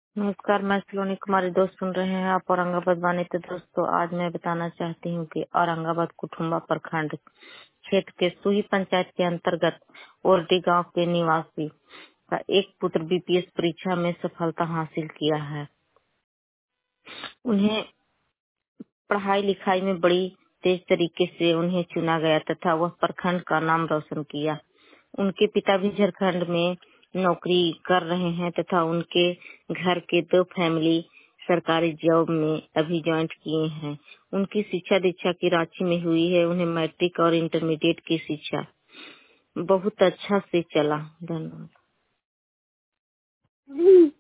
नमस्कार, मैं सलोनी कुमारी। दोस्त सुन रहे हैं आप औरंगाबाद वाणी। तो दोस्तों, आज मैं बताना चाहती हूँ कि औरंगाबाद कुटुम्बा प्रखंड क्षेत्र के सुही पंचायत के अंतर्गत ओरडी गांव के निवासी का एक पुत्र बीपीएस परीक्षा में सफलता हासिल किया है। उन्हें पढ़ाई लिखाई में बड़ी तेज तरीके से उन्हें चुना गया तथा वह प्रखंड का नाम रोशन किया। उनके पिता भी झारखंड में नौकरी कर रहे हैं तथा उनके घर के 2 फैमिली सरकारी जॉब में अभी ज्वाइन किए हैं। उनकी शिक्षा दीक्षा की रांची में हुई है। उन्हें मैट्रिक और इंटरमीडिएट की शिक्षा बहुत अच्छा से चला। धन्यवाद।